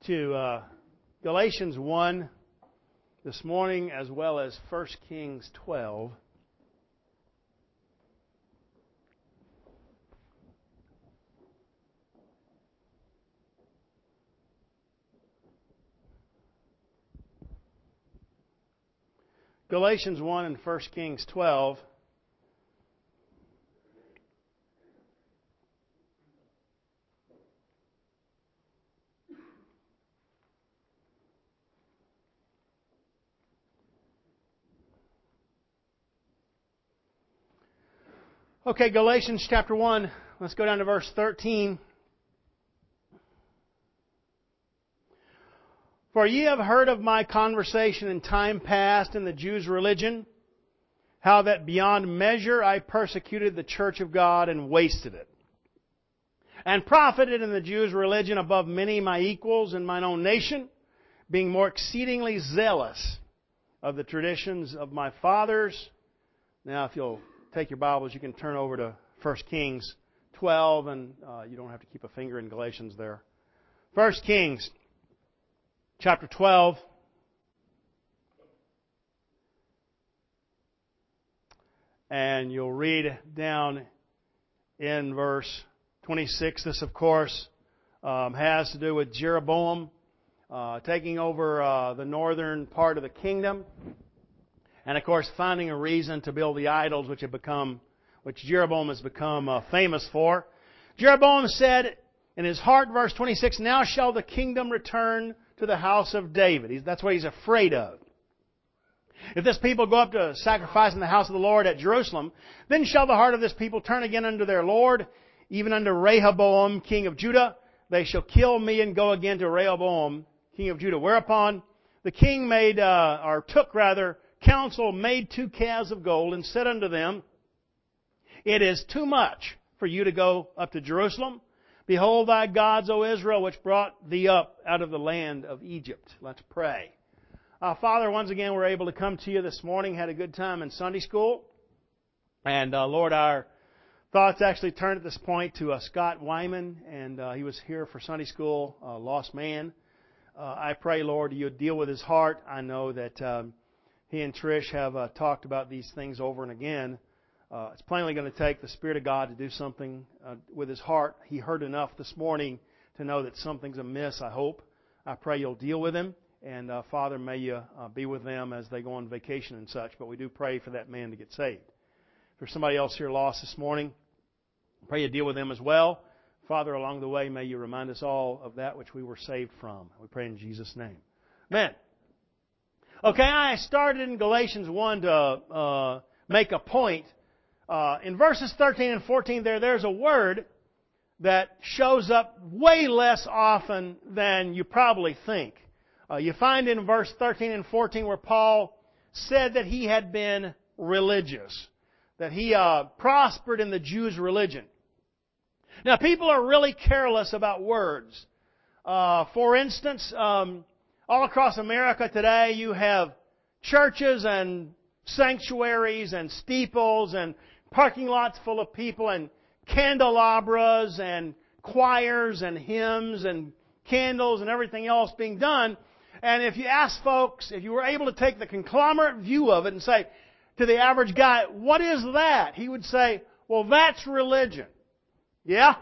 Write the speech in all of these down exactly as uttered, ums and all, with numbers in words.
to uh, Galatians one this morning, as well as First Kings twelve. Galatians one and First Kings twelve. Okay, Galatians chapter one. Let's go down to verse thirteen. For ye have heard of my conversation in time past in the Jews' religion, how that beyond measure I persecuted the church of God and wasted it, and profited in the Jews' religion above many my equals in mine own nation, being more exceedingly zealous of the traditions of my fathers. Now, if you'll take your Bibles, you can turn over to First Kings twelve, and uh, you don't have to keep a finger in Galatians there. First Kings chapter twelve. And you'll read down in verse twenty-six. This, of course, um, has to do with Jeroboam uh, taking over uh, the northern part of the kingdom. And, of course, finding a reason to build the idols which have become, which Jeroboam has become uh, famous for. Jeroboam said in his heart, verse twenty-six, now shall the kingdom return to the house of David. He's, that's what he's afraid of. If this people go up to sacrifice in the house of the Lord at Jerusalem, then shall the heart of this people turn again unto their Lord, even unto Rehoboam, king of Judah. They shall kill me and go again to Rehoboam, king of Judah. Whereupon the king made, uh, or took rather, counsel, made two calves of gold, and said unto them, it is too much for you to go up to Jerusalem. Behold thy gods, O Israel, which brought thee up out of the land of Egypt. Let's pray. Uh, Father, once again, we're able to come to you this morning. Had a good time in Sunday school. And, uh, Lord, our thoughts actually turned at this point to uh, Scott Wyman, and uh, he was here for Sunday school, uh, lost man. Uh, I pray, Lord, you would deal with his heart. I know that um, he and Trish have uh, talked about these things over and again. Uh, it's plainly going to take the Spirit of God to do something uh, with his heart. He heard enough this morning to know that something's amiss, I hope. I pray you'll deal with him. And, uh, Father, may you uh, be with them as they go on vacation and such. But we do pray for that man to get saved. If there's somebody else here lost this morning, I pray you deal with them as well. Father, along the way, may you remind us all of that which we were saved from. We pray in Jesus' name. Amen. Okay, I started in Galatians one to uh, make a point. Uh, in verses thirteen and fourteen there, there's a word that shows up way less often than you probably think. Uh, you find in verse thirteen and fourteen where Paul said that he had been religious, that he uh, prospered in the Jews' religion. Now, people are really careless about words. Uh, for instance, um, all across America today, you have churches and sanctuaries and steeples and parking lots full of people and candelabras and choirs and hymns and candles and everything else being done. And if you ask folks, if you were able to take the conglomerate view of it and say to the average guy, what is that? He would say, well, that's religion. Yeah?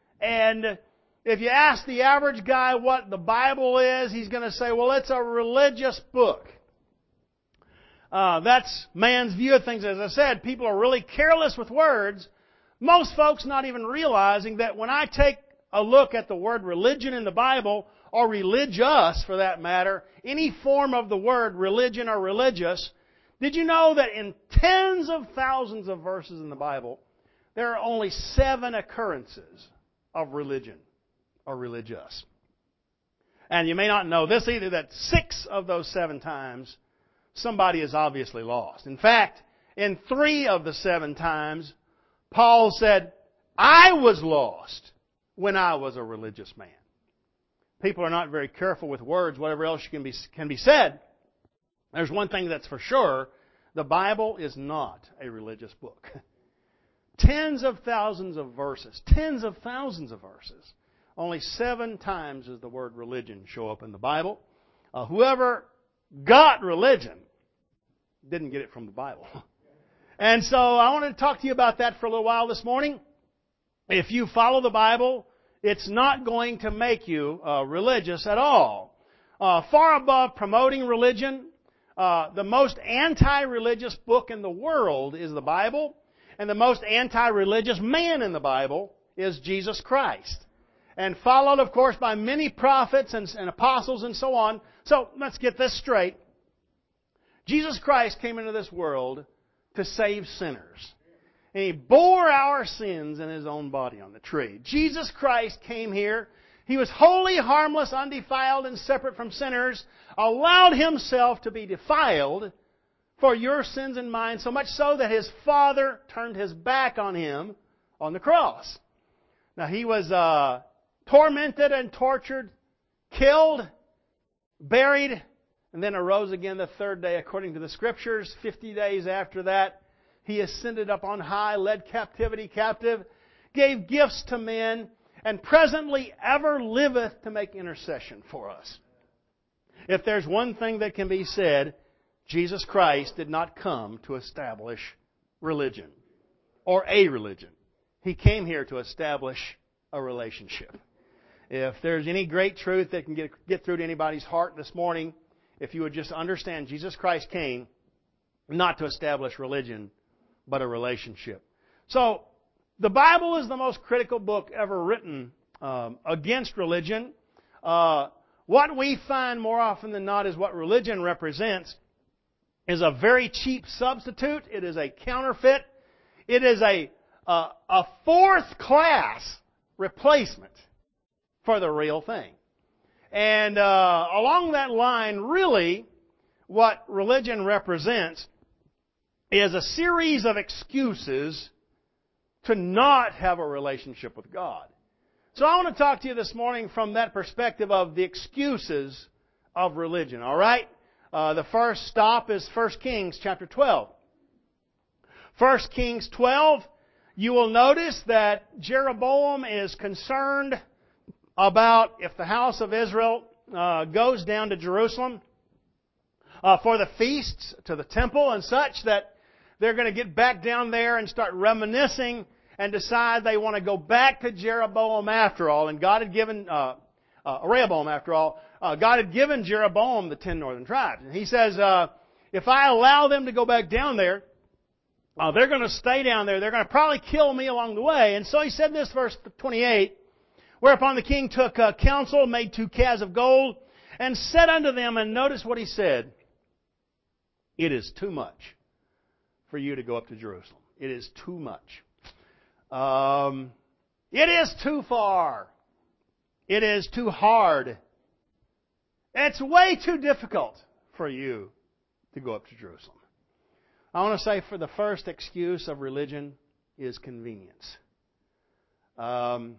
And if you ask the average guy what the Bible is, he's going to say, well, it's a religious book. Uh, that's man's view of things. As I said, people are really careless with words. Most folks not even realizing that when I take a look at the word religion in the Bible, or religious for that matter, any form of the word religion or religious, did you know that in tens of thousands of verses in the Bible, there are only seven occurrences of religion or religious? And you may not know this either, that six of those seven times, somebody is obviously lost. In fact, in three of the seven times, Paul said, I was lost when I was a religious man. People are not very careful with words, whatever else can be, can be said. There's one thing that's for sure. The Bible is not a religious book. Tens of thousands of verses, tens of thousands of verses. only seven times does the word religion show up in the Bible. Uh, whoever got religion didn't get it from the Bible. And so I want to talk to you about that for a little while this morning. If you follow the Bible, it's not going to make you uh, religious at all. Uh, far above promoting religion, uh, the most anti-religious book in the world is the Bible, and the most anti-religious man in the Bible is Jesus Christ. And followed, of course, by many prophets and, and apostles and so on. So let's get this straight. Jesus Christ came into this world to save sinners. And He bore our sins in His own body on the tree. Jesus Christ came here. He was holy, harmless, undefiled, and separate from sinners. Allowed Himself to be defiled for your sins and mine, so much so that His Father turned His back on Him on the cross. Now, He was uh, tormented and tortured, killed, buried, and then arose again the third day according to the Scriptures. Fifty days after that, He ascended up on high, led captivity captive, gave gifts to men, and presently ever liveth to make intercession for us. If there's one thing that can be said, Jesus Christ did not come to establish religion or a religion. He came here to establish a relationship. If there's any great truth that can get, get through to anybody's heart this morning, if you would just understand Jesus Christ came not to establish religion, but a relationship. So, the Bible is the most critical book ever written um, against religion. Uh, what we find more often than not is what religion represents is a very cheap substitute. It is a counterfeit. It is a, a, a fourth-class replacement for the real thing. And uh, along that line, really, what religion represents is a series of excuses to not have a relationship with God. So I want to talk to you this morning from that perspective of the excuses of religion, all right? Uh, the first stop is First Kings chapter twelve. First Kings twelve, you will notice that Jeroboam is concerned about if the house of Israel uh, goes down to Jerusalem uh, for the feasts to the temple and such, that they're going to get back down there and start reminiscing and decide they want to go back to Jeroboam after all. And God had given, uh, uh, Rehoboam after all, uh, God had given Jeroboam the ten northern tribes. And He says, uh, if I allow them to go back down there, uh, they're going to stay down there. They're going to probably kill me along the way. And so He said this, verse twenty-eight, whereupon the king took uh, counsel, made two calves of gold, and said unto them, and notice what he said, it is too much for you to go up to Jerusalem. It is too much. Um, it is too far. It is too hard. It's way too difficult for you to go up to Jerusalem. I want to say for the first excuse of religion is convenience. Um,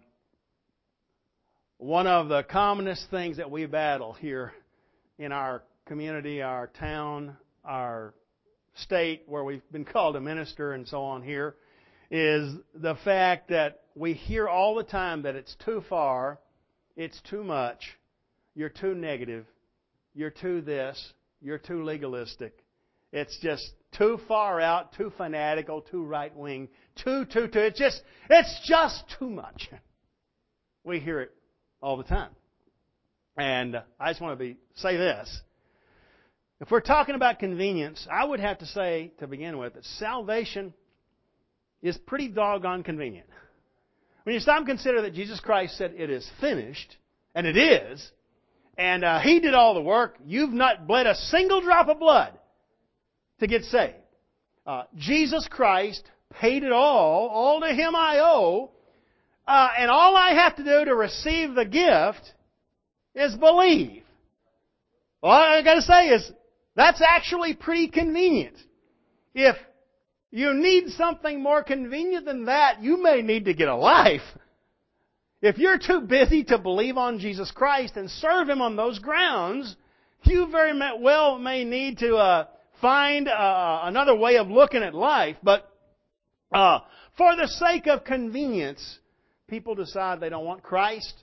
one of the commonest things that we battle here in our community, our town, our state where we've been called to minister and so on here, is the fact that we hear all the time that it's too far, it's too much, you're too negative, you're too this, you're too legalistic. It's just too far out, too fanatical, too right-wing, too, too, too. It's just, it's just too much. We hear it all the time. And I just want to be say this. If we're talking about convenience, I would have to say, to begin with, that salvation is pretty doggone convenient. When you stop and consider that Jesus Christ said, it is finished, and it is, and uh, He did all the work, you've not bled a single drop of blood to get saved. Uh, Jesus Christ paid it all, all to Him I owe, uh, and all I have to do to receive the gift is believe. All I got to say is, that's actually pretty convenient. If you need something more convenient than that, you may need to get a life. If you're too busy to believe on Jesus Christ and serve Him on those grounds, you very well may need to uh, find uh, another way of looking at life. But uh, for the sake of convenience, people decide they don't want Christ.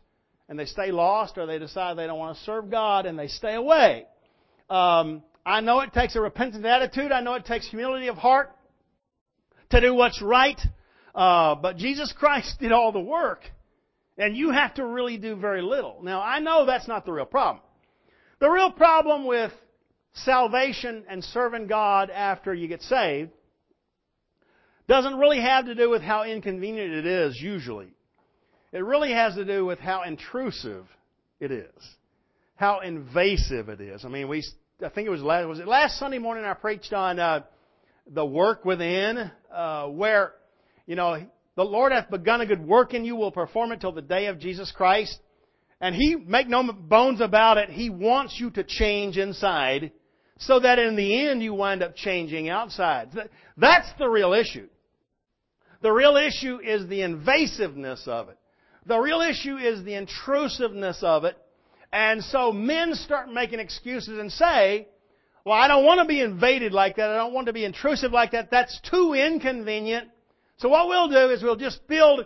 and they stay lost, or they decide they don't want to serve God and they stay away. Um, I know it takes a repentant attitude. I know it takes humility of heart to do what's right. Uh, but Jesus Christ did all the work, and you have to really do very little. Now, I know that's not the real problem. The real problem with salvation and serving God after you get saved doesn't really have to do with how inconvenient it is, usually. It really has to do with how intrusive it is, how invasive it is. I mean, we I think it was last, was it last Sunday morning I preached on uh, the work within, uh, where, you know, the Lord hath begun a good work in you, will perform it till the day of Jesus Christ. And He, make no bones about it, He wants you to change inside so that in the end you wind up changing outside. That's the real issue. The real issue is the invasiveness of it. The real issue is the intrusiveness of it. And so men start making excuses and say, well, I don't want to be invaded like that. I don't want to be intrusive like that. That's too inconvenient. So what we'll do is we'll just build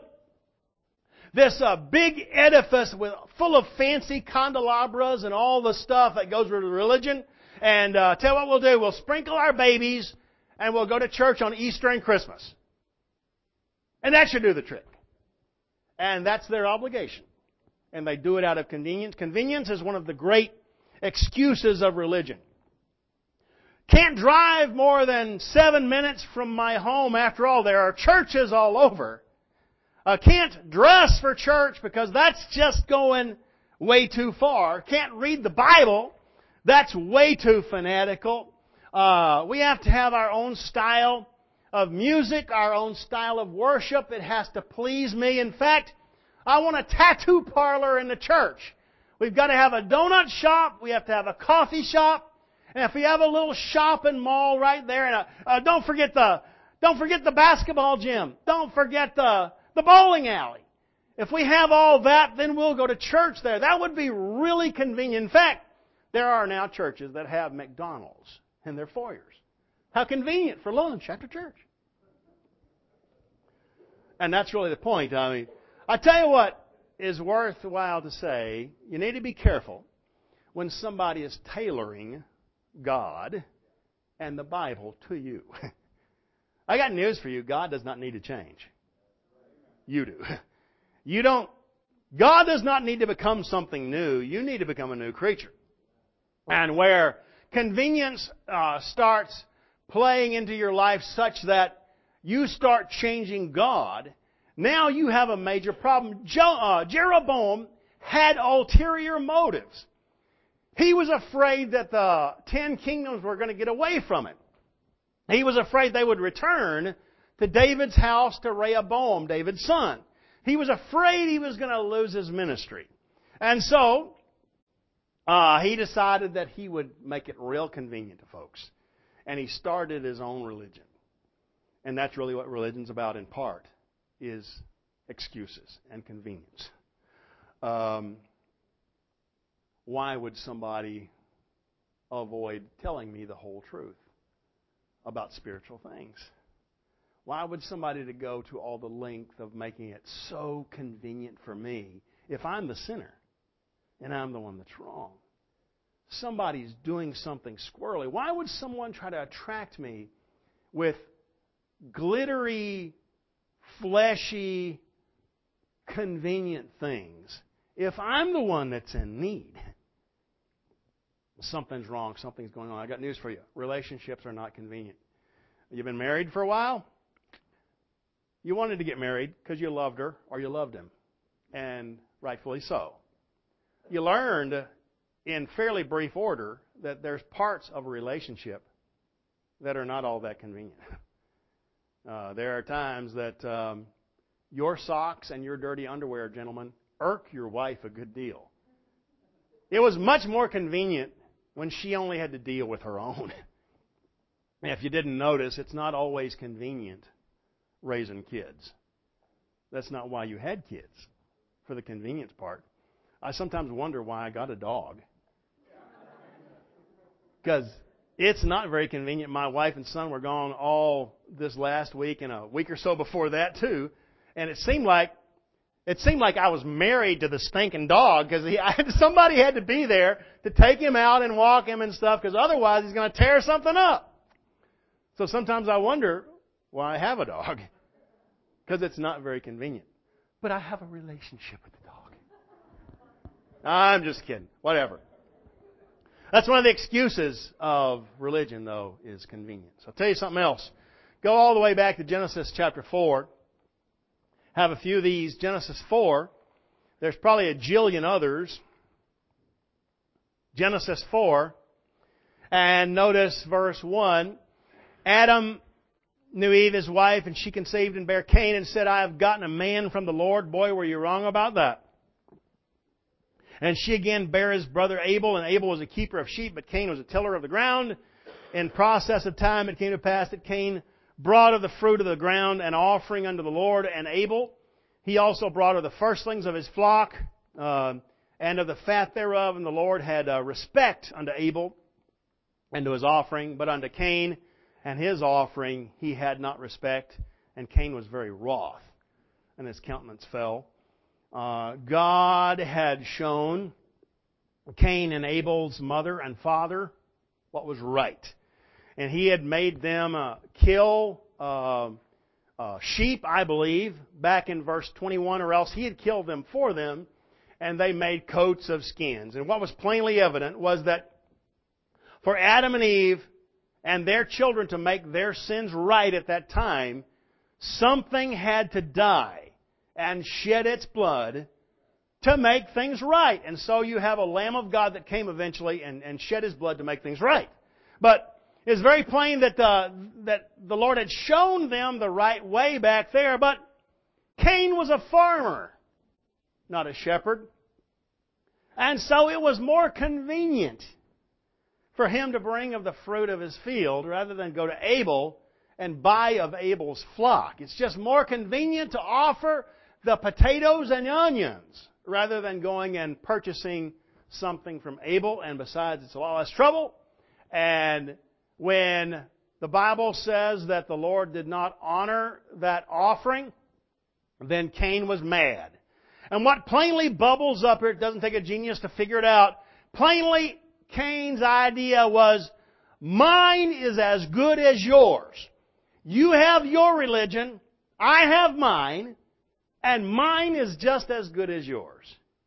this uh, big edifice with full of fancy candelabras and all the stuff that goes with religion. And uh, tell you what we'll do. We'll sprinkle our babies and we'll go to church on Easter and Christmas. And that should do the trick. And that's their obligation. And they do it out of convenience. Convenience is one of the great excuses of religion. Can't drive more than seven minutes from my home. After all, there are churches all over. Uh, can't dress for church because that's just going way too far. Can't read the Bible. That's way too fanatical. Uh, we have to have our own style of music, our own style of worship. It has to please me. In fact, I want a tattoo parlor in the church. We've got to have a donut shop. We have to have a coffee shop. And if we have a little shopping mall right there, and a, uh, don't forget the don't forget the basketball gym. Don't forget the the bowling alley. If we have all that, then we'll go to church there. That would be really convenient. In fact, there are now churches that have McDonald's in their foyers. How convenient for lunch after church. And that's really the point. I mean, I tell you what is worthwhile to say. You need to be careful when somebody is tailoring God and the Bible to you. I got news for you. God does not need to change. You do. You don't. God does not need to become something new. You need to become a new creature. And where convenience uh, starts playing into your life such that you start changing God, now you have a major problem. Jo- uh, Jeroboam had ulterior motives. He was afraid that the ten kingdoms were going to get away from it. He was afraid they would return to David's house, to Rehoboam, David's son. He was afraid he was going to lose his ministry. And so, uh, he decided that he would make it real convenient to folks. And he started his own religion. And that's really what religion's about in part, is excuses and convenience. Um, why would somebody avoid telling me the whole truth about spiritual things? Why would somebody to go to all the length of making it so convenient for me if I'm the sinner and I'm the one that's wrong? Somebody's doing something squirrely. Why would someone try to attract me with glittery, fleshy, convenient things if I'm the one that's in need? Something's wrong. Something's going on. I got news for you. Relationships are not convenient. You've been married for a while? You wanted to get married because you loved her or you loved him. And rightfully so. You learned in fairly brief order that there's parts of a relationship that are not all that convenient. Uh, there are times that um, your socks and your dirty underwear, gentlemen, irk your wife a good deal. It was much more convenient when she only had to deal with her own. If you didn't notice, it's not always convenient raising kids. That's not why you had kids, for the convenience part. I sometimes wonder why I got a dog. Because it's not very convenient. My wife and son were gone all this last week and a week or so before that too. And it seemed like It seemed like I was married to the stinking dog because somebody had to be there to take him out and walk him and stuff because otherwise he's going to tear something up. So sometimes I wonder why I have a dog because it's not very convenient. But I have a relationship with the dog. I'm just kidding. Whatever. That's one of the excuses of religion, though, is convenience. I'll tell you something else. Go all the way back to Genesis chapter four. Have a few of these. Genesis four. There's probably a jillion others. Genesis four. And notice verse one. Adam knew Eve, his wife, and she conceived and bare Cain and said, I have gotten a man from the Lord. Boy, were you wrong about that. And she again bare his brother Abel, and Abel was a keeper of sheep, but Cain was a tiller of the ground. In process of time it came to pass that Cain brought of the fruit of the ground an offering unto the Lord, and Abel, he also brought of the firstlings of his flock, uh, and of the fat thereof, and the Lord had uh, respect unto Abel and to his offering, but unto Cain and his offering he had not respect, and Cain was very wroth, and his countenance fell. Uh, God had shown Cain and Abel's mother and father what was right. And he had made them uh, kill uh, uh, sheep, I believe, back in verse twenty-one, or else he had killed them for them, and they made coats of skins. And what was plainly evident was that for Adam and Eve and their children to make their sins right at that time, something had to die and shed its blood to make things right. And so you have a Lamb of God that came eventually and, and shed His blood to make things right. But it's very plain that the, that the Lord had shown them the right way back there, but Cain was a farmer, not a shepherd. And so it was more convenient for him to bring of the fruit of his field rather than go to Abel and buy of Abel's flock. It's just more convenient to offer the potatoes and onions rather than going and purchasing something from Abel. And besides, it's a lot less trouble. And when the Bible says that the Lord did not honor that offering, then Cain was mad. And what plainly bubbles up here, it doesn't take a genius to figure it out, plainly Cain's idea was, mine is as good as yours. You have your religion, I have mine, and mine is just as good as yours.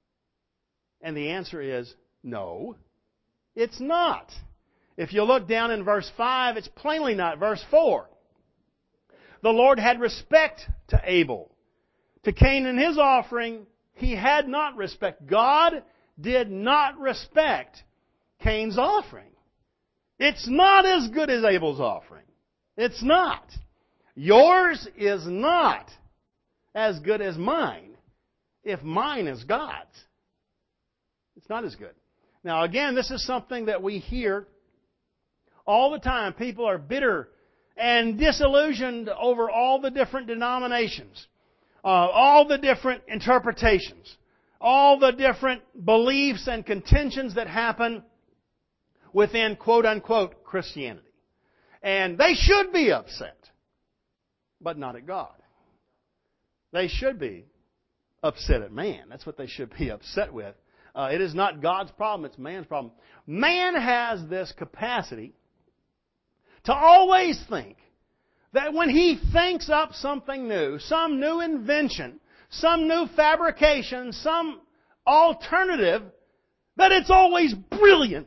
And the answer is, no, it's not. If you look down in verse five, it's plainly not. Verse four. The Lord had respect to Abel. To Cain and his offering, He had not respect. God did not respect Cain's offering. It's not as good as Abel's offering. It's not. Yours is not as good as mine if mine is God's. It's not as good. Now again, this is something that we hear all the time. People are bitter and disillusioned over all the different denominations, uh, all the different interpretations, all the different beliefs and contentions that happen within quote-unquote Christianity. And they should be upset, but not at God. They should be upset at man. That's what they should be upset with. Uh, it is not God's problem, it's man's problem. Man has this capacity to always think that when he thinks up something new, some new invention, some new fabrication, some alternative, that it's always brilliant.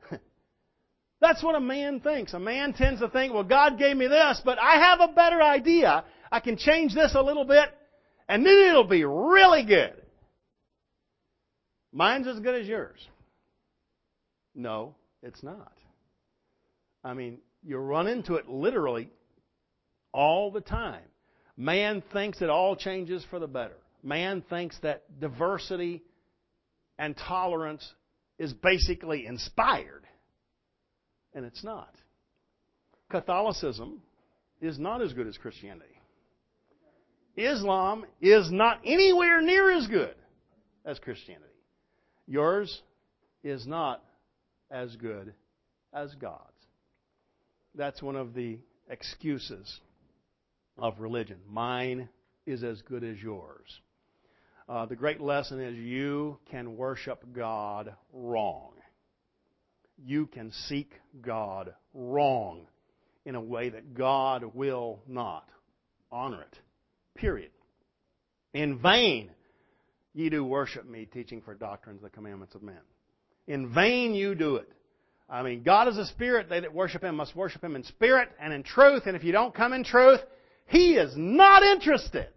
That's what a man thinks. A man tends to think, well, God gave me this, but I have a better idea. I can change this a little bit, and then it'll be really good. Mine's as good as yours. No, it's not. I mean, you run into it literally all the time. Man thinks that all changes for the better. Man thinks that diversity and tolerance is basically inspired. And it's not. Catholicism is not as good as Christianity. Islam is not anywhere near as good as Christianity. Yours is not as good as God's. That's one of the excuses of religion. Mine is as good as yours. Uh, the great lesson is you can worship God wrong. You can seek God wrong in a way that God will not honor it. Period. In vain ye do worship me, teaching for doctrines the commandments of men. In vain you do it. I mean, God is a spirit. They that worship Him must worship Him in spirit and in truth. And if you don't come in truth, He is not interested.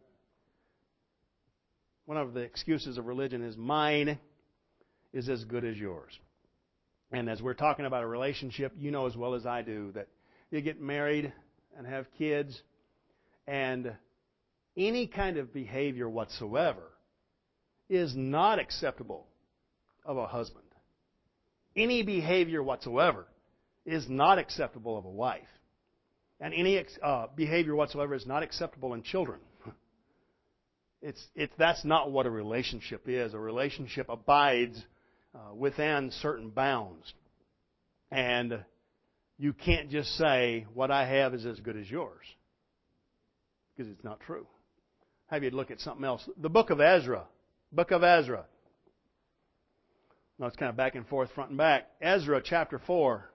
One of the excuses of religion is mine is as good as yours. And as we're talking about a relationship, you know as well as I do that you get married and have kids, and any kind of behavior whatsoever is not acceptable of a husband. Any behavior whatsoever is not acceptable of a wife. And any uh, behavior whatsoever is not acceptable in children. It's, it, that's not what a relationship is. A relationship abides uh, within certain bounds. And you can't just say, what I have is as good as yours. Because it's not true. Have you look at something else? The book of Ezra. Book of Ezra. No, it's kind of back and forth, front and back. Ezra chapter four.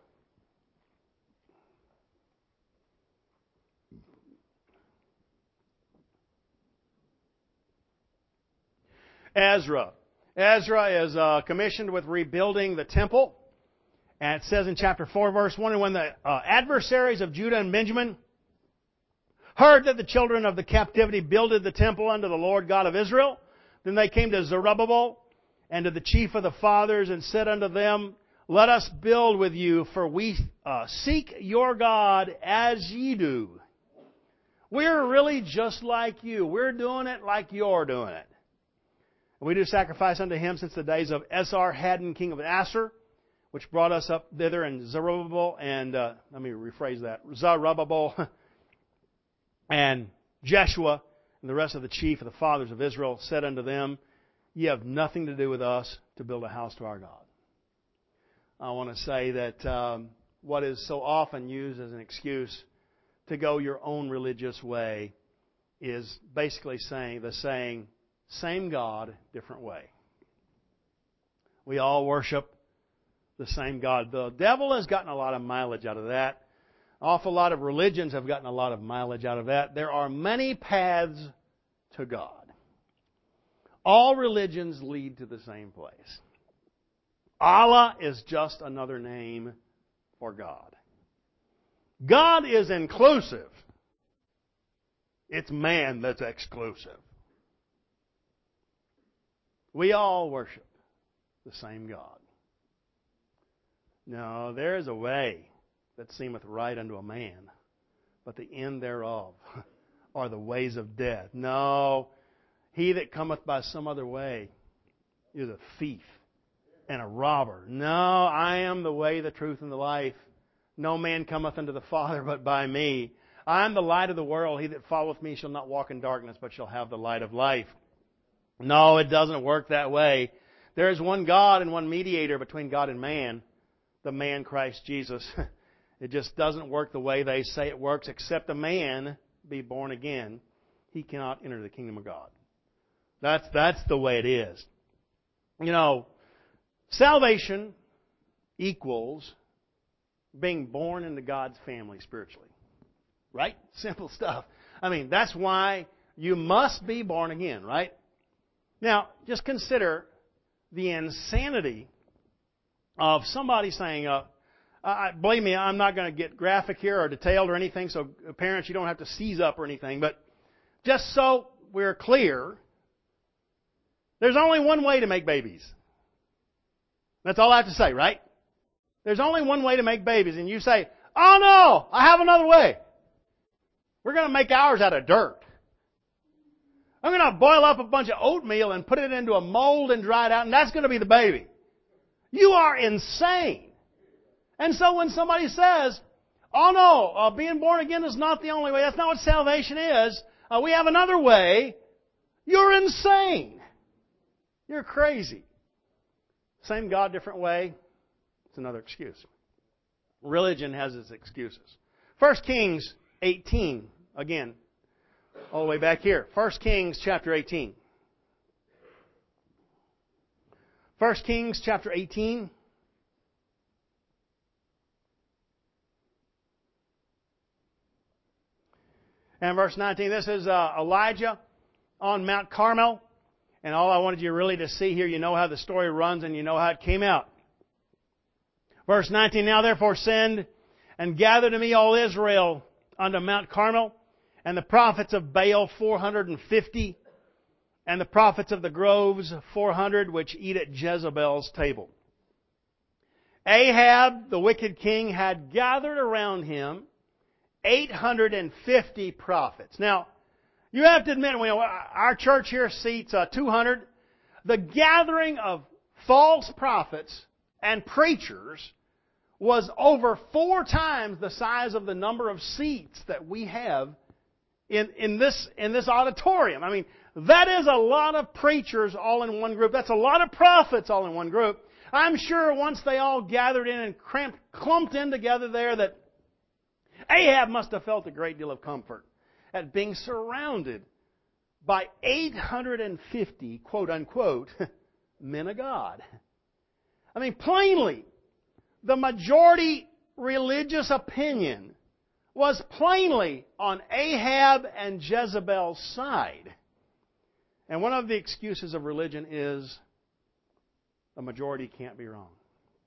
Ezra. Ezra is uh, commissioned with rebuilding the temple. And it says in chapter four, verse one, and when the uh, adversaries of Judah and Benjamin heard that the children of the captivity builded the temple unto the Lord God of Israel, then they came to Zerubbabel and to the chief of the fathers and said unto them, let us build with you, for we uh, seek your God as ye do. We're really just like you. We're doing it like you're doing it. And we do sacrifice unto him since the days of Esarhaddon, king of Assur, which brought us up thither, and Zerubbabel, and uh, let me rephrase that, Zerubbabel and Jeshua and the rest of the chief of the fathers of Israel said unto them, ye have nothing to do with us to build a house to our God. I want to say that um, what is so often used as an excuse to go your own religious way is basically saying the saying, same God, different way. We all worship the same God. The devil has gotten a lot of mileage out of that. An awful lot of religions have gotten a lot of mileage out of that. There are many paths to God. All religions lead to the same place. Allah is just another name for God. God is inclusive. It's man that's exclusive. We all worship the same God. No, there is a way that seemeth right unto a man, but the end thereof are the ways of death. No, he that cometh by some other way is a thief and a robber. No, I am the way, the truth, and the life. No man cometh unto the Father but by me. I am the light of the world. He that followeth me shall not walk in darkness, but shall have the light of life. No, it doesn't work that way. There is one God and one mediator between God and man, the man Christ Jesus. It just doesn't work the way they say it works, except a man be born again. He cannot enter the kingdom of God. That's, that's the way it is. You know, salvation equals being born into God's family spiritually. Right? Simple stuff. I mean, that's why you must be born again, right? Now, just consider the insanity of somebody saying, uh, I, believe me, I'm not going to get graphic here or detailed or anything, so parents, you don't have to seize up or anything, but just so we're clear, there's only one way to make babies. That's all I have to say, right? There's only one way to make babies, and you say, oh no, I have another way. We're going to make ours out of dirt. I'm going to boil up a bunch of oatmeal and put it into a mold and dry it out, and that's going to be the baby. You are insane. And so when somebody says, oh no, uh, being born again is not the only way, that's not what salvation is, uh, we have another way, you're insane. You're crazy. Same God, different way, it's another excuse. Religion has its excuses. First Kings eighteen, again, all the way back here. First Kings chapter eighteen. First Kings chapter eighteen. And verse nineteen. This is uh, Elijah on Mount Carmel. And all I wanted you really to see here, you know how the story runs and you know how it came out. Verse nineteen, now therefore send and gather to me all Israel unto Mount Carmel, and the prophets of Baal four hundred and fifty, and the prophets of the groves four hundred, which eat at Jezebel's table. Ahab, the wicked king, had gathered around him eight hundred and fifty prophets. Now, you have to admit, we, our church here seats uh, two hundred. The gathering of false prophets and preachers was over four times the size of the number of seats that we have in, in this in this auditorium. I mean, that is a lot of preachers all in one group. That's a lot of prophets all in one group. I'm sure once they all gathered in and cramped, clumped in together there, that Ahab must have felt a great deal of comfort at being surrounded by eight hundred fifty, quote unquote, men of God. I mean, plainly, the majority religious opinion was plainly on Ahab and Jezebel's side. And one of the excuses of religion is the majority can't be wrong.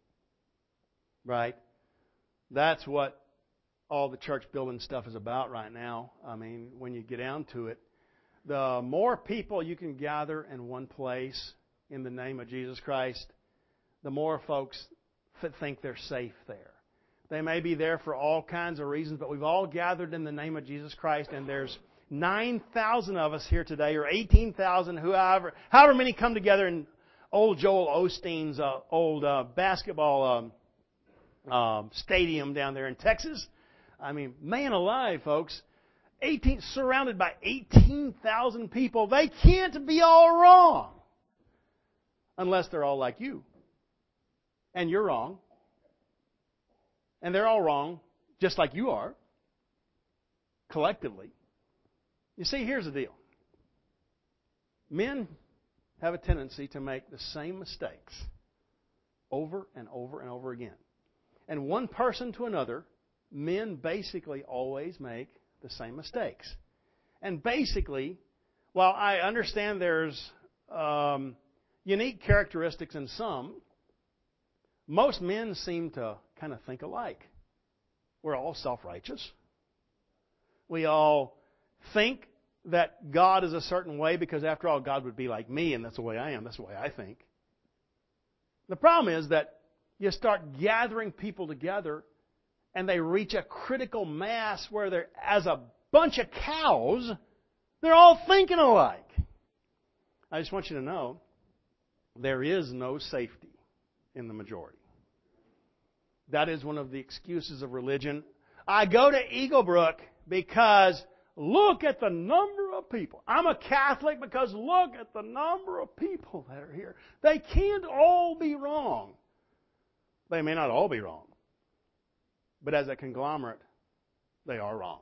Right? That's what all the church building stuff is about right now. I mean, when you get down to it, the more people you can gather in one place in the name of Jesus Christ, the more folks think they're safe there. They may be there for all kinds of reasons, but we've all gathered in the name of Jesus Christ, and there's nine thousand of us here today, or eighteen thousand, however, however many come together in old Joel Osteen's uh, old uh, basketball um, um, stadium down there in Texas. I mean, man alive, folks. eighteen, surrounded by eighteen thousand people. They can't be all wrong. Unless they're all like you. And you're wrong. And they're all wrong, just like you are. Collectively. You see, here's the deal. Men have a tendency to make the same mistakes over and over and over again. And one person to another, men basically always make the same mistakes. And basically, while I understand there's um, unique characteristics in some, most men seem to kind of think alike. We're all self-righteous. We all think that God is a certain way because, after all, God would be like me, and that's the way I am. That's the way I think. The problem is that you start gathering people together, and they reach a critical mass where they're, as a bunch of cows, they're all thinking alike. I just want you to know, there is no safety in the majority. That is one of the excuses of religion. I go to Eagle Brook because look at the number of people. I'm a Catholic because look at the number of people that are here. They can't all be wrong. They may not all be wrong. But as a conglomerate, they are wrong.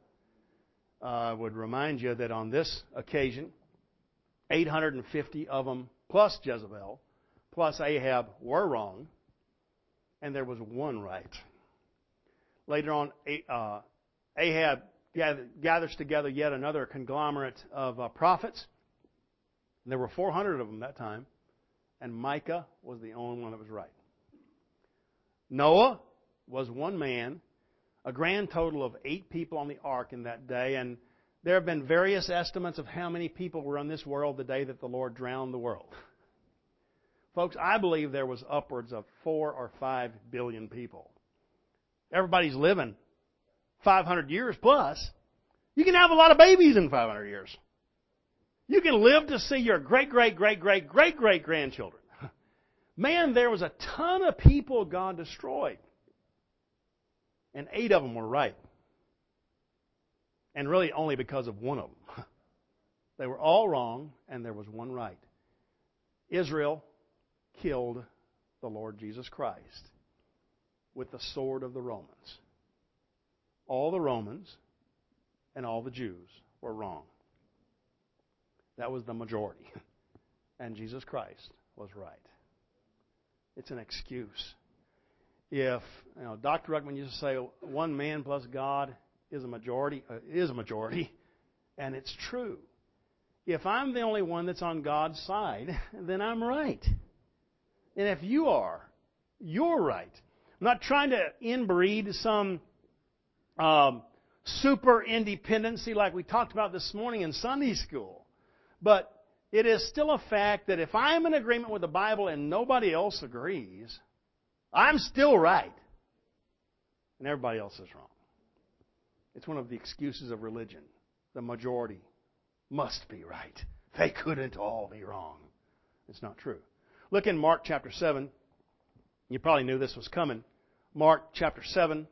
I would remind you that on this occasion, eight hundred fifty of them, plus Jezebel, plus Ahab, were wrong, and there was one right. Later on, uh, Ahab gathers together yet another conglomerate of uh, prophets. There were four hundred of them that time, and Micah was the only one that was right. Noah was one man, a grand total of eight people on the ark in that day, and there have been various estimates of how many people were on this world the day that the Lord drowned the world. Folks, I believe there was upwards of four or five billion people. Everybody's living five hundred years plus. You can have a lot of babies in five hundred years. You can live to see your great, great, great, great, great, great grandchildren. Man, there was a ton of people God destroyed. And eight of them were right. And really only because of one of them. They were all wrong, and there was one right. Israel killed the Lord Jesus Christ with the sword of the Romans. All the Romans and all the Jews were wrong. That was the majority. And Jesus Christ was right. It's an excuse. If, you know, Doctor Ruckman used to say, one man plus God is a majority, uh, is a majority, and it's true. If I'm the only one that's on God's side, then I'm right. And if you are, you're right. I'm not trying to inbreed some um, super independency like we talked about this morning in Sunday school. But it is still a fact that if I'm in agreement with the Bible and nobody else agrees, I'm still right. And everybody else is wrong. It's one of the excuses of religion. The majority must be right. They couldn't all be wrong. It's not true. Look in Mark chapter seven. You probably knew this was coming. Mark chapter seven.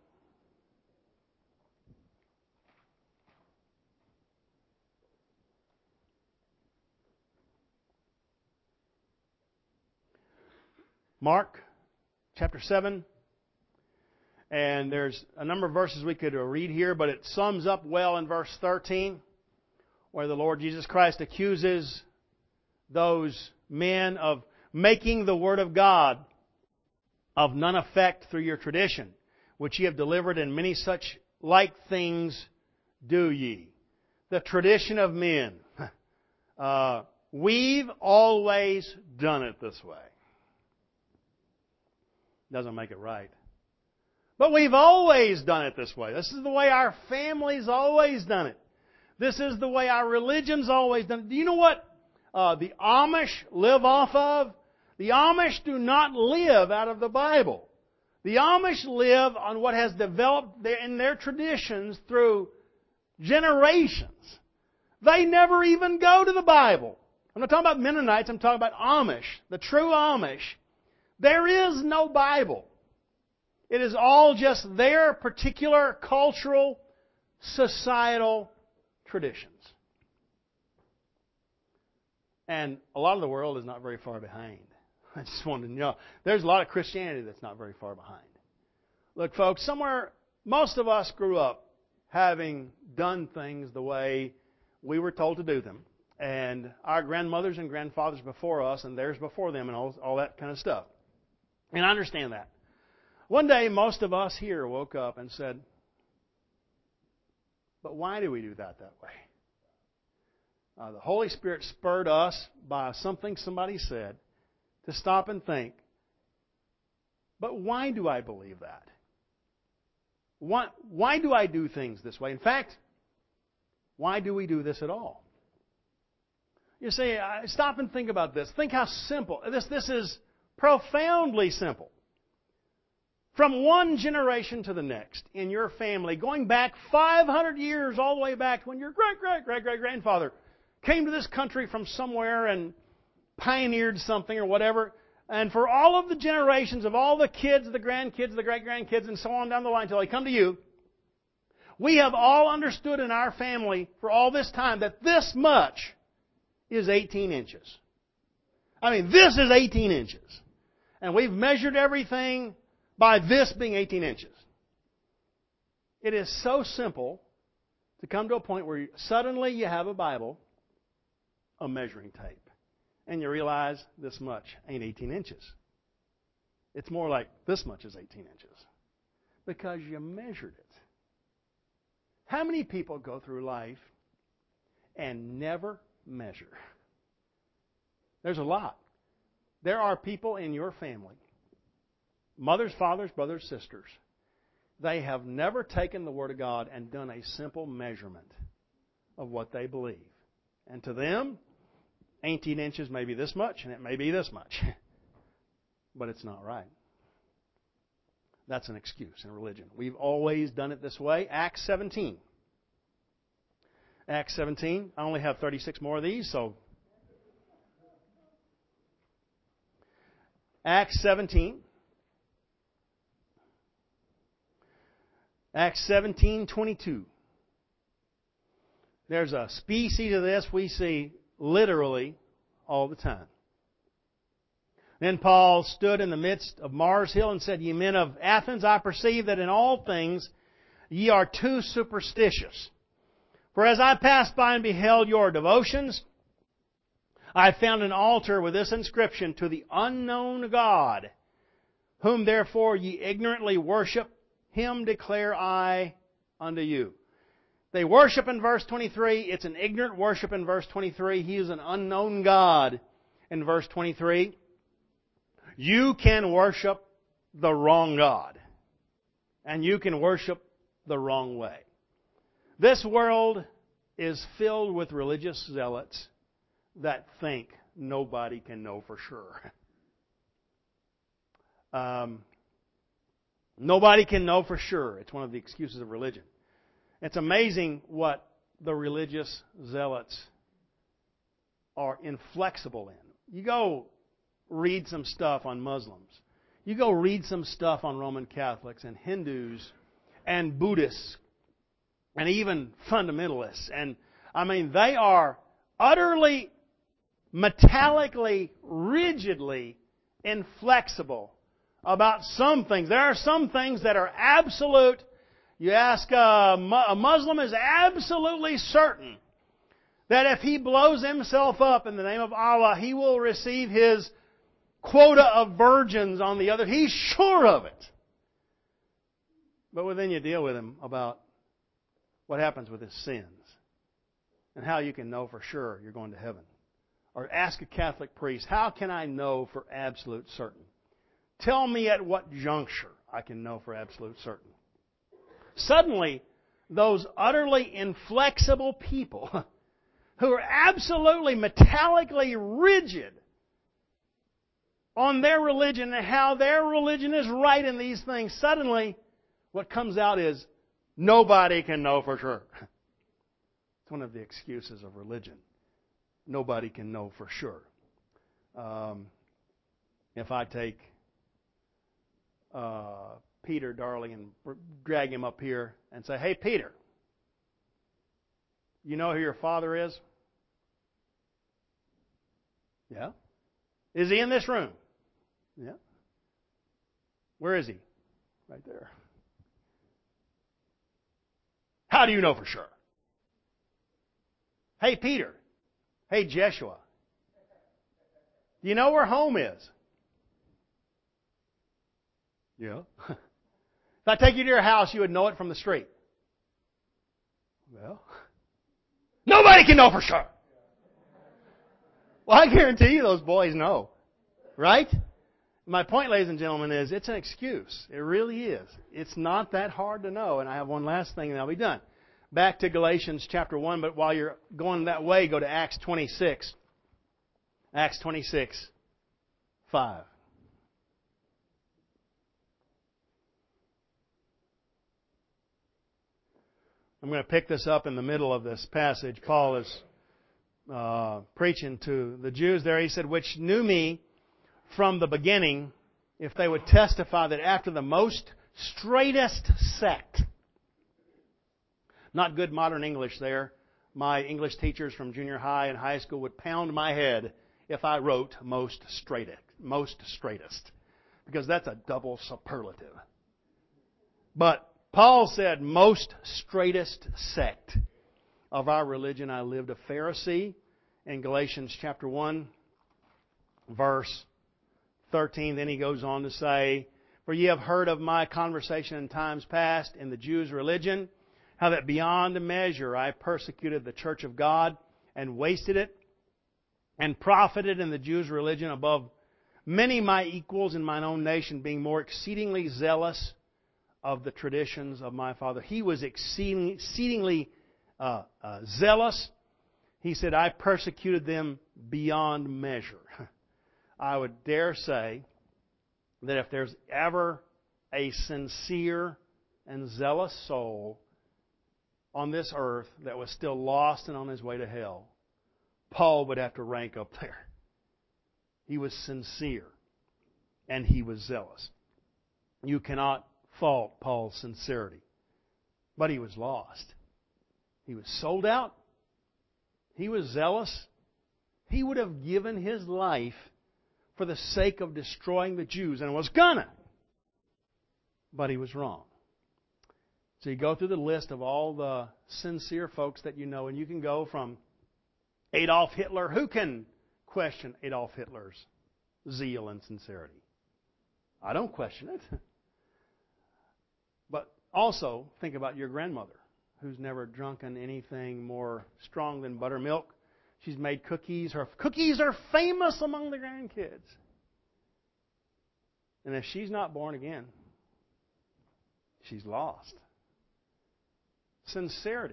Mark chapter seven. And there's a number of verses we could read here, but it sums up well in verse thirteen, where the Lord Jesus Christ accuses those men of making the Word of God of none effect through your tradition, which ye have delivered, and many such like things do ye. The tradition of men. Uh, we've always done it this way. Doesn't make it right. But we've always done it this way. This is the way our family's always done it. This is the way our religion's always done it. Do you know what uh, the Amish live off of? The Amish do not live out of the Bible. The Amish live on what has developed in their traditions through generations. They never even go to the Bible. I'm not talking about Mennonites, I'm talking about Amish, the true Amish. There is no Bible. It is all just their particular cultural, societal traditions. And a lot of the world is not very far behind. I just wanted to know. There's a lot of Christianity that's not very far behind. Look, folks, somewhere, most of us grew up having done things the way we were told to do them. And our grandmothers and grandfathers before us and theirs before them and all, all that kind of stuff. And I understand that. One day, most of us here woke up and said, but why do we do that that way? Uh, the Holy Spirit spurred us by something somebody said to stop and think, but why do I believe that? Why, why do I do things this way? In fact, why do we do this at all? You say, stop and think about this. Think how simple. This, this is profoundly simple. From one generation to the next in your family, going back five hundred years all the way back when your great-great-great-great-grandfather came to this country from somewhere and pioneered something or whatever, and for all of the generations of all the kids, the grandkids, the great-grandkids, and so on down the line until they come to you, we have all understood in our family for all this time that this much is eighteen inches. I mean, this is eighteen inches. And we've measured everything by this being eighteen inches. It is so simple to come to a point where you, suddenly you have a Bible, a measuring tape, and you realize this much ain't eighteen inches. It's more like this much is eighteen inches because you measured it. How many people go through life and never measure? There's a lot. There are people in your family, mothers, fathers, brothers, sisters, they have never taken the Word of God and done a simple measurement of what they believe. And to them, eighteen inches may be this much, and it may be this much. But it's not right. That's an excuse in religion. We've always done it this way. Acts seventeen. Acts seventeen. I only have thirty-six more of these, so... Acts seventeen. Acts seventeen twenty-two. There's a species of this we see literally all the time. Then Paul stood in the midst of Mars Hill and said, Ye men of Athens, I perceive that in all things ye are too superstitious. For as I passed by and beheld your devotions, I found an altar with this inscription, To the unknown God, Whom therefore ye ignorantly worship, him declare I unto you. They worship in verse twenty-three. It's an ignorant worship in verse twenty-three. He is an unknown God in verse twenty-three. You can worship the wrong God. And you can worship the wrong way. This world is filled with religious zealots that think nobody can know for sure. Um, nobody can know for sure. It's one of the excuses of religion. It's amazing what the religious zealots are inflexible in. You go read some stuff on Muslims. You go read some stuff on Roman Catholics and Hindus and Buddhists and even fundamentalists. And I mean, they are utterly, metallically, rigidly inflexible about some things. There are some things that are absolute. You ask a, a Muslim is absolutely certain that if he blows himself up in the name of Allah, he will receive his quota of virgins on the other. He's sure of it. But then you deal with him about what happens with his sins and how you can know for sure you're going to heaven. Or ask a Catholic priest, how can I know for absolute certain? Tell me at what juncture I can know for absolute certain. Suddenly, those utterly inflexible people who are absolutely metallically rigid on their religion and how their religion is right in these things, suddenly what comes out is nobody can know for sure. It's one of the excuses of religion. Nobody can know for sure. Um, if I take uh, Peter Darling and drag him up here and say, hey, Peter, you know who your father is? Yeah. Is he in this room? Yeah. Where is he? Right there. How do you know for sure? Hey, Peter. Hey, Jeshua. Do you know where home is? Yeah. If I take you to your house, you would know it from the street. Well, nobody can know for sure. Well, I guarantee you those boys know. Right? My point, ladies and gentlemen, is it's an excuse. It really is. It's not that hard to know. And I have one last thing and I'll be done. Back to Galatians chapter one, but while you're going that way, go to Acts twenty-six. Acts twenty-six, five. I'm going to pick this up in the middle of this passage. Paul is uh, preaching to the Jews there. He said, which knew me from the beginning, if they would testify that after the most straightest sect. Not good modern English there. My English teachers from junior high and high school would pound my head if I wrote most straightest, most straightest. Because that's a double superlative. But Paul said, most straightest sect of our religion. I lived a Pharisee in Galatians chapter one, verse thirteen. Then he goes on to say, for ye have heard of my conversation in times past in the Jews' religion, how that beyond measure I persecuted the church of God and wasted it, and profited in the Jews' religion above many my equals in mine own nation, being more exceedingly zealous of the traditions of my father. He was exceeding, exceedingly uh, uh, zealous. He said, I persecuted them beyond measure. I would dare say that if there's ever a sincere and zealous soul on this earth that was still lost and on his way to hell, Paul would have to rank up there. He was sincere and he was zealous. You cannot fault Paul's sincerity. But he was lost. He was sold out. He was zealous. He would have given his life for the sake of destroying the Jews, and was gonna. But he was wrong. So you go through the list of all the sincere folks that you know, and you can go from Adolf Hitler. Who can question Adolf Hitler's zeal and sincerity? I don't question it. But also, think about your grandmother, who's never drunken anything more strong than buttermilk. She's made cookies. Her cookies are famous among the grandkids. And if she's not born again, she's lost. Sincerity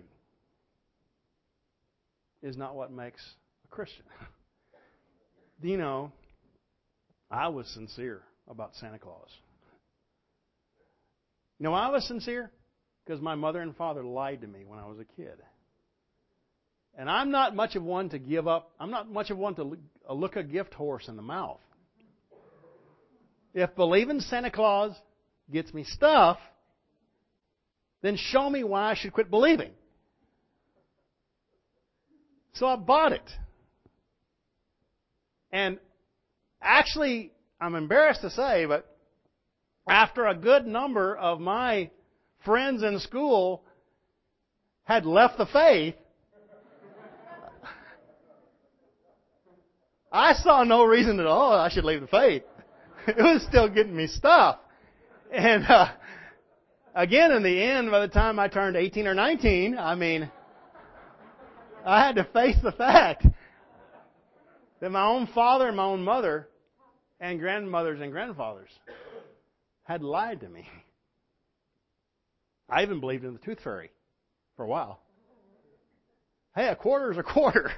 is not what makes a Christian. Do you know, I was sincere about Santa Claus. You know why I was sincere? Because my mother and father lied to me when I was a kid. And I'm not much of one to give up. I'm not much of one to look a gift horse in the mouth. If believing Santa Claus gets me stuff, then show me why I should quit believing. So I bought it. And actually, I'm embarrassed to say, but after a good number of my friends in school had left the faith, I saw no reason at all I should leave the faith. It was still getting me stuff. And uh, again, in the end, by the time I turned eighteen or nineteen, I mean, I had to face the fact that my own father and my own mother and grandmothers and grandfathers had lied to me. I even believed in the tooth fairy for a while. Hey, a quarter is a quarter.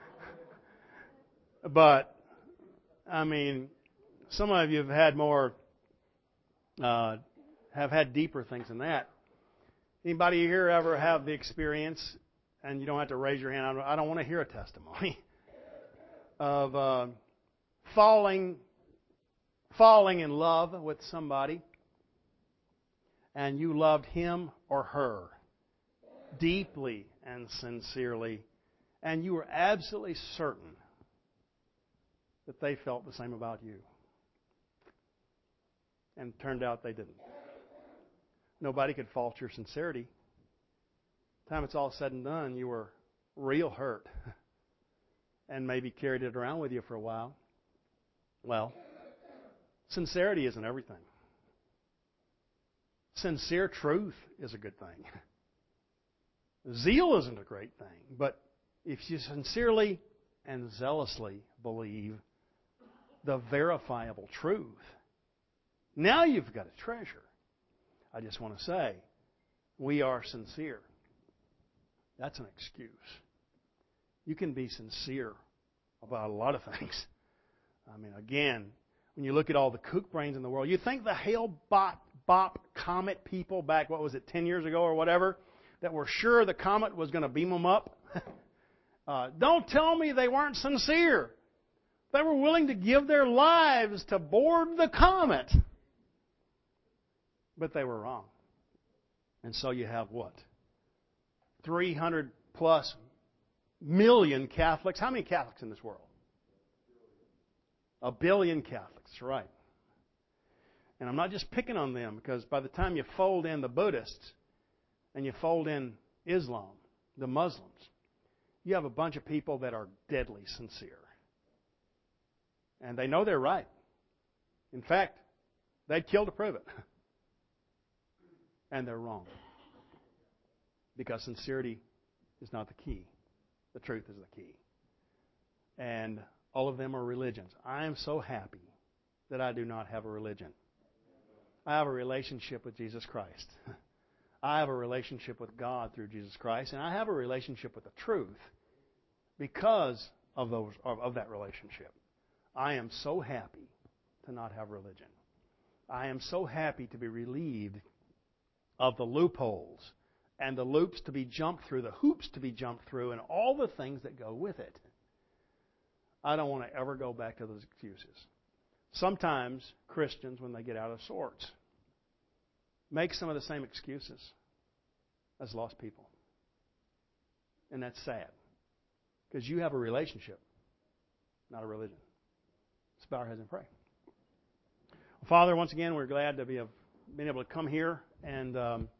But, I mean, some of you have had more, uh, have had deeper things than that. Anybody here ever have the experience, and you don't have to raise your hand, I don't, I don't want to hear a testimony, of uh, falling, falling in love with somebody, and you loved him or her deeply and sincerely, and you were absolutely certain that they felt the same about you. And it turned out they didn't. Nobody could fault your sincerity. By the time it's all said and done, you were real hurt and maybe carried it around with you for a while. Well, sincerity isn't everything. Sincere truth is a good thing. Zeal isn't a great thing, but if you sincerely and zealously believe the verifiable truth, now you've got a treasure. I just want to say, we are sincere. That's an excuse. You can be sincere about a lot of things. I mean, again, when you look at all the kook brains in the world, you think the Hale-Bopp Bop comet people back, what was it, ten years ago or whatever, that were sure the comet was going to beam them up? uh, don't tell me they weren't sincere. They were willing to give their lives to board the comet. But they were wrong. And so you have what? three hundred plus million Catholics. How many Catholics in this world? A billion Catholics, right. And I'm not just picking on them, because by the time you fold in the Buddhists and you fold in Islam, the Muslims, you have a bunch of people that are deadly sincere. And they know they're right. In fact, they'd kill to prove it. And they're wrong. Because sincerity is not the key. The truth is the key. And all of them are religions. I am so happy that I do not have a religion. I have a relationship with Jesus Christ. I have a relationship with God through Jesus Christ. And I have a relationship with the truth because of those of, of that relationship. I am so happy to not have religion. I am so happy to be relieved of the loopholes and the loops to be jumped through, the hoops to be jumped through, and all the things that go with it. I don't want to ever go back to those excuses. Sometimes Christians, when they get out of sorts, make some of the same excuses as lost people. And that's sad. Because you have a relationship, not a religion. Let's bow our heads and pray. Well, Father, once again, we're glad to be have been able to come here and um,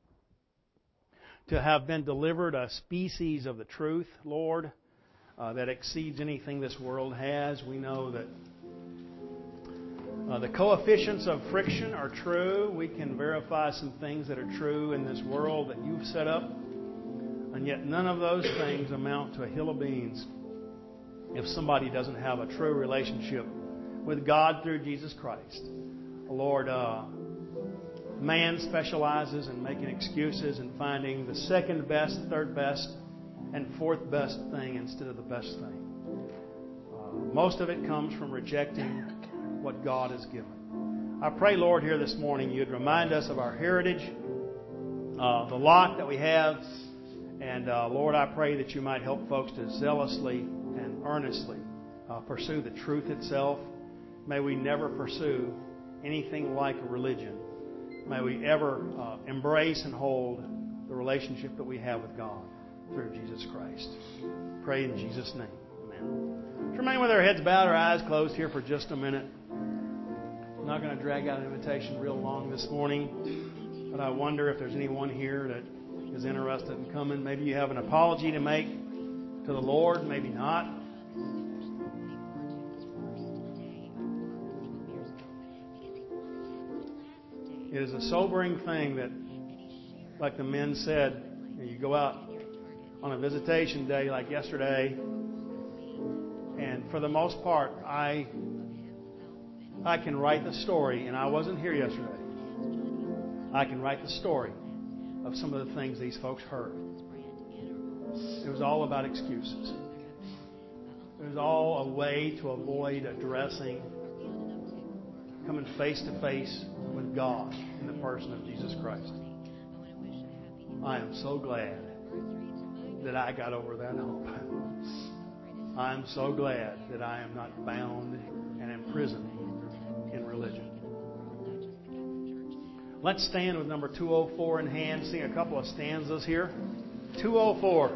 to have been delivered a species of the truth, Lord, uh, that exceeds anything this world has. We know that Uh, the coefficients of friction are true. We can verify some things that are true in this world that you've set up. And yet none of those things amount to a hill of beans if somebody doesn't have a true relationship with God through Jesus Christ. Lord, uh, man specializes in making excuses and finding the second best, third best, and fourth best thing instead of the best thing. Uh, most of it comes from rejecting what God has given. I pray, Lord, here this morning you'd remind us of our heritage, uh, the lot that we have. And uh, Lord, I pray that you might help folks to zealously and earnestly uh, pursue the truth itself. May we never pursue anything like a religion. May we ever uh, embrace and hold the relationship that we have with God through Jesus Christ. Pray in Jesus' name. Amen. Let's remain with our heads bowed, our eyes closed here for just a minute. I'm not going to drag out an invitation real long this morning, but I wonder if there's anyone here that is interested in coming. Maybe you have an apology to make to the Lord, maybe not. It is a sobering thing that, like the men said, you know, you go out on a visitation day like yesterday, and for the most part, I I can write the story, and I wasn't here yesterday. I can write the story of some of the things these folks heard. It was all about excuses. It was all a way to avoid addressing, coming face to face with God in the person of Jesus Christ. I am so glad that I got over that hump. I am so glad that I am not bound and imprisoned in religion. Let's stand with number two oh four in hand, sing a couple of stanzas here. two oh four.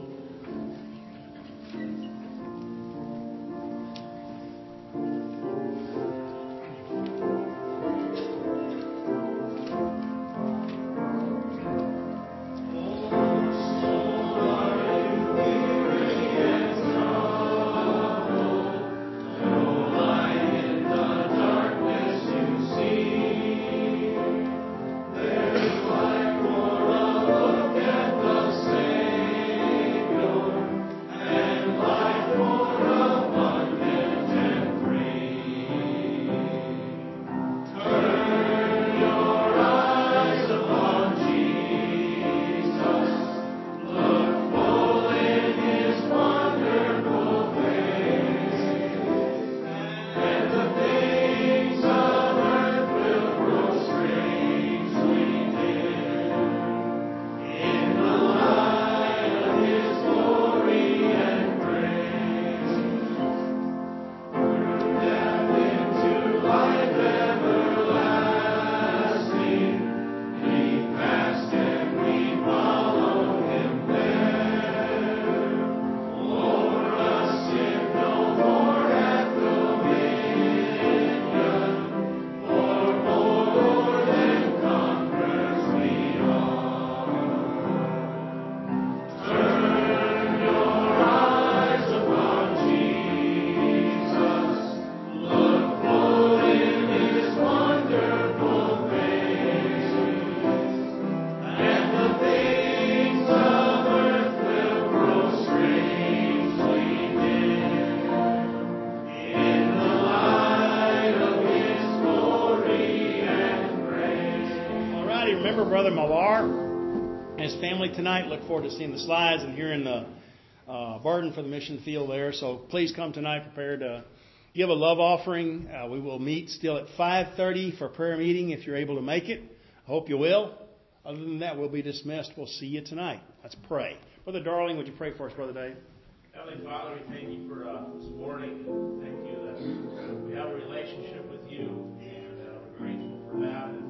Brother Malar and his family tonight. Look forward to seeing the slides and hearing the uh, burden for the mission field there. So please come tonight prepared to give a love offering. Uh, we will meet still at five thirty for prayer meeting if you're able to make it. I hope you will. Other than that, we'll be dismissed. We'll see you tonight. Let's pray. Brother Darling, would you pray for us, Brother Dave? Heavenly Father, we thank you for uh, this morning. Thank you that we have a relationship with you, and uh, we're grateful for that.